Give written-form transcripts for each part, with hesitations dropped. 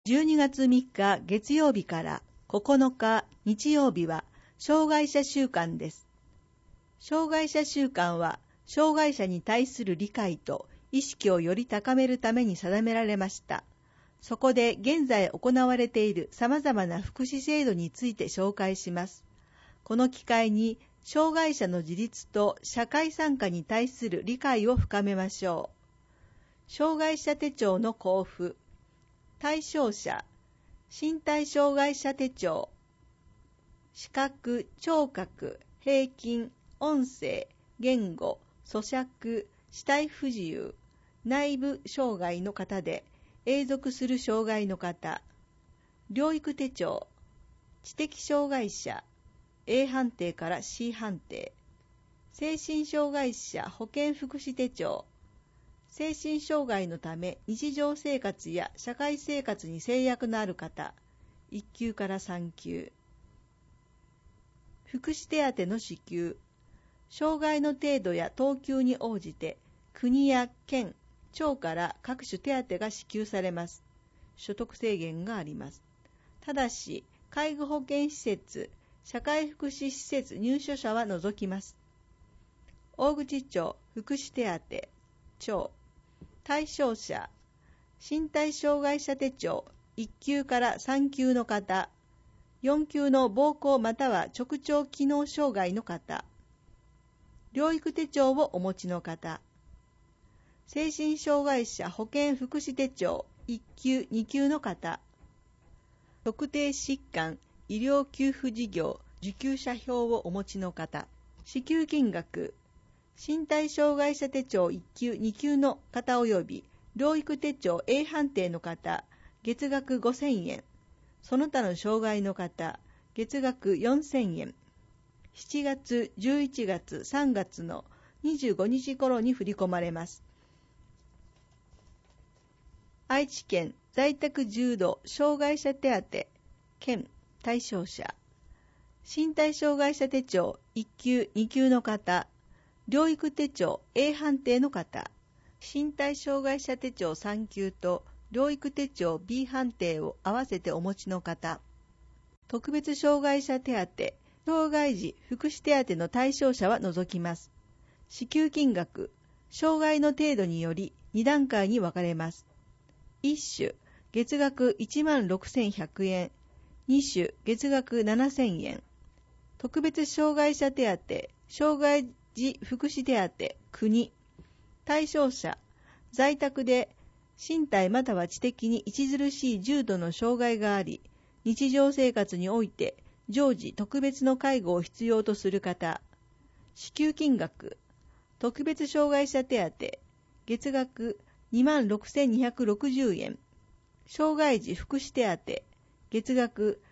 12月3日月曜日から9日日曜日は障害者週間です。障害者週間は障害者に対する理解と意識をより高めるために定められました。そこで現在行われている様々な福祉制度について紹介します。この機会に障害者の自立と社会参加に対する理解を深めましょう。障害者手帳の交付、対象者、身体障害者手帳、視覚、聴覚、平均、音声、言語、咀嚼、肢体不自由、内部障害の方で永続する障害の方、療育手帳、知的障害者、A 判定から C 判定、精神障害者保健福祉手帳、精神障害のため日常生活や社会生活に制約のある方、1級から3級。福祉手当の支給。障害の程度や等級に応じて、国や県、町から各種手当が支給されます。所得制限があります。ただし、介護保険施設、社会福祉施設入所者は除きます。大口町福祉手当、町。対象者、身体障害者手帳1級から3級の方、4級の膀胱または直腸機能障害の方、療育手帳をお持ちの方、精神障害者保健福祉手帳1級2級の方、特定疾患医療給付事業受給者表をお持ちの方、支給金額、身体障害者手帳1級2級の方及び療育手帳 A 判定の方、月額5000円。その他の障害の方、月額4000円。7月、11月、3月の25日頃に振り込まれます。愛知県在宅重度障害者手当、県対象者。身体障害者手帳1級2級の方、療育手帳 A 判定の方、身体障害者手帳3級と療育手帳 B 判定を合わせてお持ちの方、特別障害者手当、障害児福祉手当の対象者は除きます。支給金額、障害の程度により2段階に分かれます。1種、月額16,100円、2種、月額7,000円。特別障害者手当、障害児福祉手当、国。対象者、在宅で身体または知的に著しい重度の障害があり、日常生活において常時特別の介護を必要とする方。支給金額、特別障害者手当、月額26,260円。障害児福祉手当、月額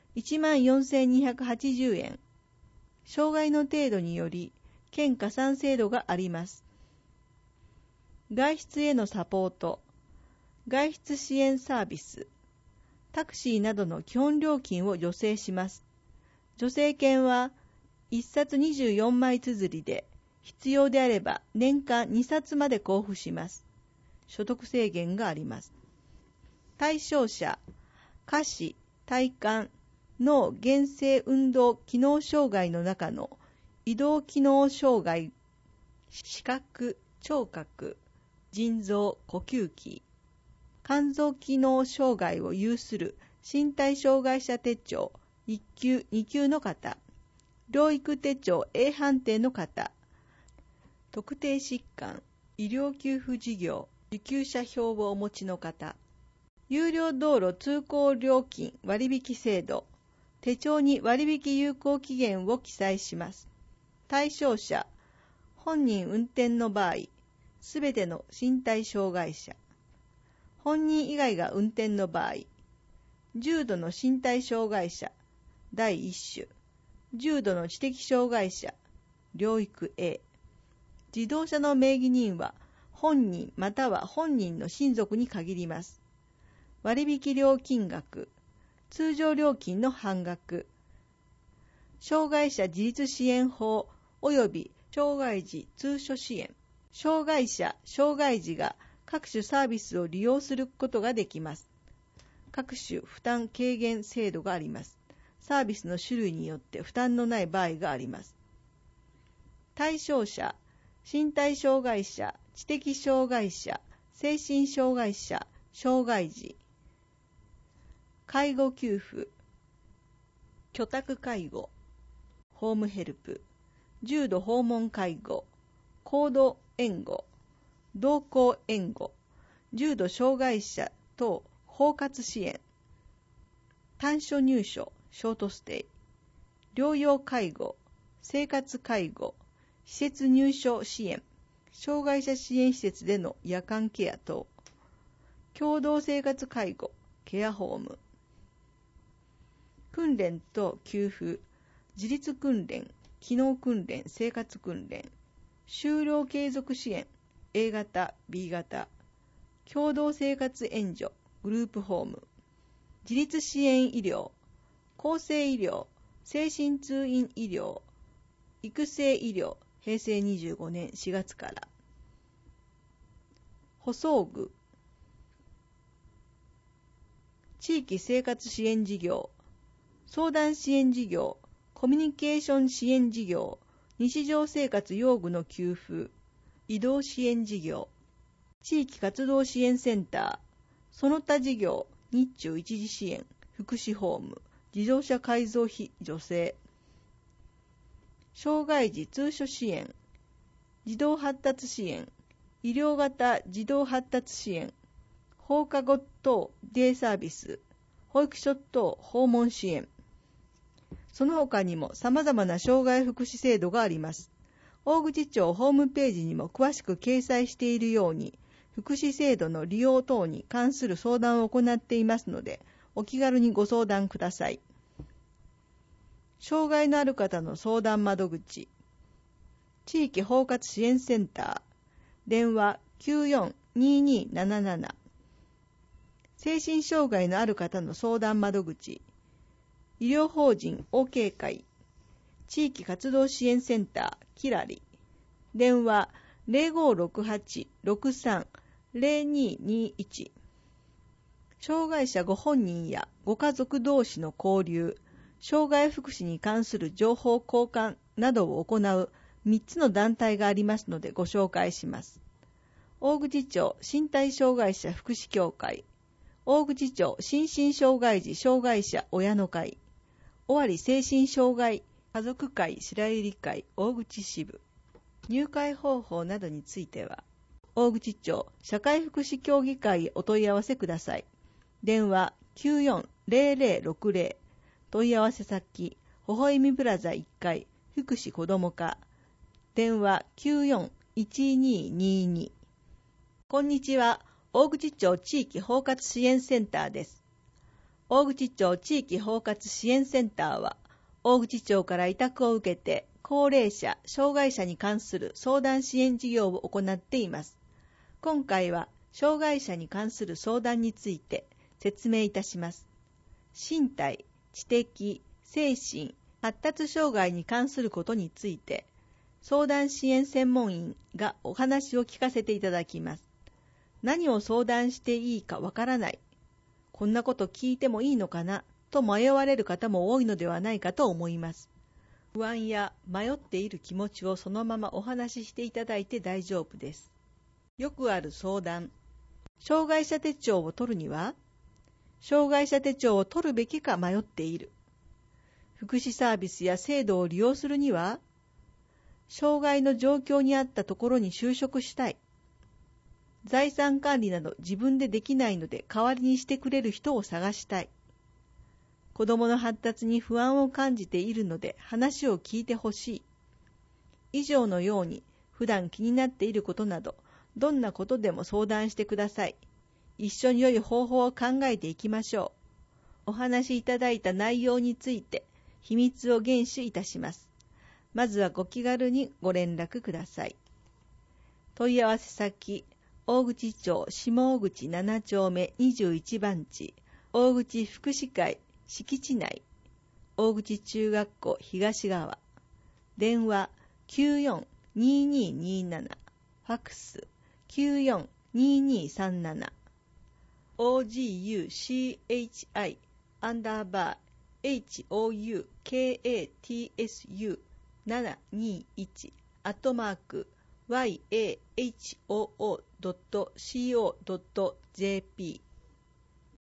14,280円。障害の程度により、県加算制度があります。外出へのサポート、外出支援サービス、タクシーなどの基本料金を助成します。助成券は1冊24枚綴りで、必要であれば年間2冊まで交付します。所得制限があります。対象者、下肢、体幹、脳原性運動機能障害の中の移動機能障害、視覚、聴覚、腎臓、呼吸器、肝臓機能障害を有する身体障害者手帳1級2級の方、療育手帳 A 判定の方、特定疾患医療給付事業受給者表をお持ちの方、有料道路通行料金割引制度、手帳に割引有効期限を記載します。対象者、本人運転の場合、すべての身体障害者。本人以外が運転の場合、重度の身体障害者、第1種、重度の知的障害者、療育 A。自動車の名義人は、本人または本人の親族に限ります。割引料金額、通常料金の半額。障害者自立支援法及び障害児通所支援。障害者、障害児が各種サービスを利用することができます。 各種負担軽減制度があります。サービスの種類によって負担のない場合があります。対象者、身体障害者、知的障害者、精神障害者、障害児。介護給付、居宅介護、ホームヘルプ、重度訪問介護、高度援護、同行援護、重度障害者等包括支援、短所入所、ショートステイ、療養介護、生活介護、施設入所支援、障害者支援施設での夜間ケア等、共同生活介護、ケアホーム。訓練と給付、自立訓練、機能訓練、生活訓練、就労継続支援、A 型、B 型、共同生活援助、グループホーム、自立支援医療、厚生医療、精神通院医療、育成医療、平成25年4月から。補装具、地域生活支援事業、相談支援事業、コミュニケーション支援事業、日常生活用具の給付、移動支援事業、地域活動支援センター、その他事業、日中一時支援、福祉ホーム、自動車改造費助成、障害児通所支援、児童発達支援、医療型児童発達支援、放課後等デイサービス、保育所等訪問支援。その他にも様々な障害福祉制度があります。大口町ホームページにも詳しく掲載しているように、福祉制度の利用等に関する相談を行っていますので、お気軽にご相談ください。障害のある方の相談窓口、地域包括支援センター、電話 94-2277、精神障害のある方の相談窓口、医療法人 OK 会、地域活動支援センター、キラリ、電話 0568-63-0221、障害者ご本人やご家族同士の交流、障害福祉に関する情報交換などを行う3つの団体がありますのでご紹介します。大口町身体障害者福祉協会、大口町心身障害児障害者親の会、尾張精神障害家族会白百合会大口支部。入会方法などについては、大口町社会福祉協議会へお問い合わせください。電話 94-0060、問い合わせ先、ほほえみプラザ1階、福祉子ども課、電話 94-1222。こんにちは、大口町地域包括支援センターです。大口町地域包括支援センターは、大口町から委託を受けて、高齢者、障害者に関する相談支援事業を行っています。今回は、障害者に関する相談について説明いたします。身体、知的、精神、発達障害に関することについて、相談支援専門員がお話を聞かせていただきます。何を相談していいかわからない。こんなこと聞いてもいいのかなと迷われる方も多いのではないかと思います。不安や迷っている気持ちをそのままお話ししていただいて大丈夫です。よくある相談。障害者手帳を取るには、障害者手帳を取るべきか迷っている。福祉サービスや制度を利用するには、障害の状況にあったところに就職したい。財産管理など自分でできないので代わりにしてくれる人を探したい。子供の発達に不安を感じているので話を聞いてほしい。以上のように普段気になっていることなど、どんなことでも相談してください。一緒に良い方法を考えていきましょう。お話しいただいた内容について秘密を厳守いたします。まずはご気軽にご連絡ください。問い合わせ先、大口町下大口7丁目21番地、大口福祉会敷地内、大口中学校東側、電話 94-2227、ファックス 94-2237。 ogushoukaTSU721 @yahoo.co.jp